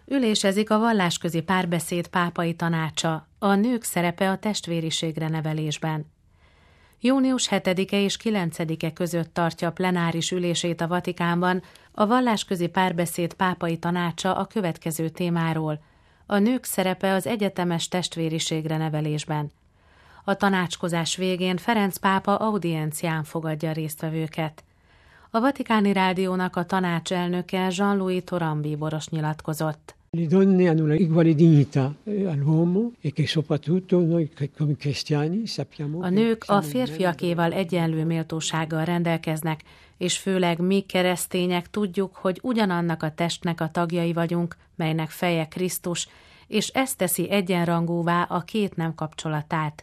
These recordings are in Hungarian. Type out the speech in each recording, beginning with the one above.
Ülésezik a Vallásközi Párbeszéd pápai tanácsa, a nők szerepe a testvériségre nevelésben. Június 7-e és 9-e között tartja plenáris ülését a Vatikánban a Vallásközi Párbeszéd pápai tanácsa a következő témáról: a nők szerepe az egyetemes testvériségre nevelésben. A tanácskozás végén Ferenc pápa audiencián fogadja a résztvevőket. A Vatikáni Rádiónak a tanácselnöke Jean-Louis Torán bíboros nyilatkozott. Le donne hanno la uguale dignità all'uomo e che soprattutto noi come cristiani sappiamo. A nők a férfiakéval egyenlő méltósággal rendelkeznek, és főleg mi keresztények tudjuk, hogy ugyanannak a testnek a tagjai vagyunk, melynek feje Krisztus, és ez teszi egyenrangúvá a két nem kapcsolatát.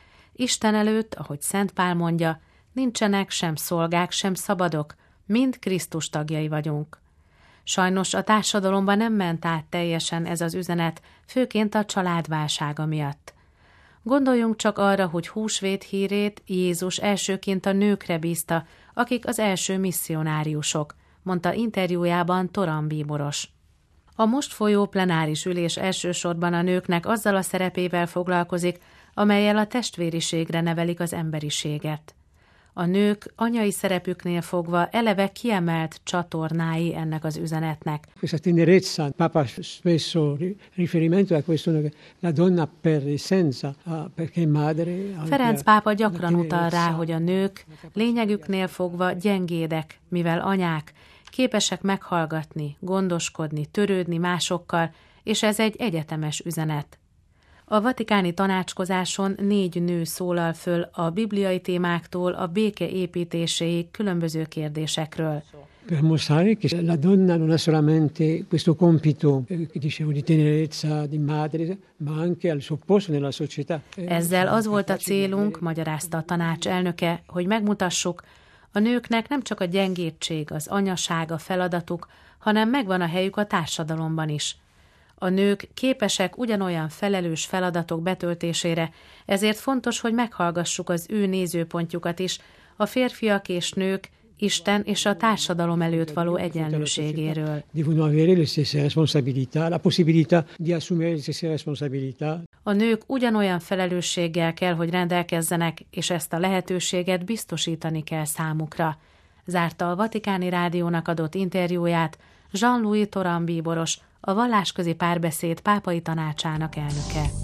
Isten előtt, ahogy Szent Pál mondja, nincsenek sem szolgák, sem szabadok, mind Krisztus tagjai vagyunk. Sajnos a társadalomban nem ment át teljesen ez az üzenet, főként a család válsága miatt. Gondoljunk csak arra, hogy húsvét hírét Jézus elsőként a nőkre bízta, akik az első misszionáriusok, mondta interjújában Torán bíboros. A most folyó plenáris ülés elsősorban a nőknek azzal a szerepével foglalkozik, amellyel a testvériségre nevelik az emberiséget. A nők anyai szerepüknél fogva eleve kiemelt csatornái ennek az üzenetnek. Questa tenerezza, Papa spesso riferimento a questo, la donna per essenza, perché madre. Ferenc pápa gyakran utal rá, hogy a nők lényegüknél fogva gyengédek, mivel anyák, képesek meghallgatni, gondoskodni, törődni másokkal, és ez egy egyetemes üzenet. A vatikáni tanácskozáson 4 nő szólal föl a bibliai témáktól a béke építéséig különböző kérdésekről. Per mostrare che la donna non ha solamente questo compito, che dicevo, di tenerezza, di madre, ma anche al suo posto nella società. Ezzel az volt a célunk, magyarázta a tanács elnöke, hogy megmutassuk, a nőknek nem csak a gyengédség, az anyaság a feladatuk, hanem megvan a helyük a társadalomban is. A nők képesek ugyanolyan felelős feladatok betöltésére, ezért fontos, hogy meghallgassuk az ő nézőpontjukat is, a férfiak és nők Isten és a társadalom előtt való egyenlőségéről. A nők ugyanolyan felelősséggel kell, hogy rendelkezzenek, és ezt a lehetőséget biztosítani kell számukra, zárta a Vatikáni Rádiónak adott interjúját Jean-Louis Torán bíboros, a Vallásközi Párbeszéd pápai tanácsának elnöke.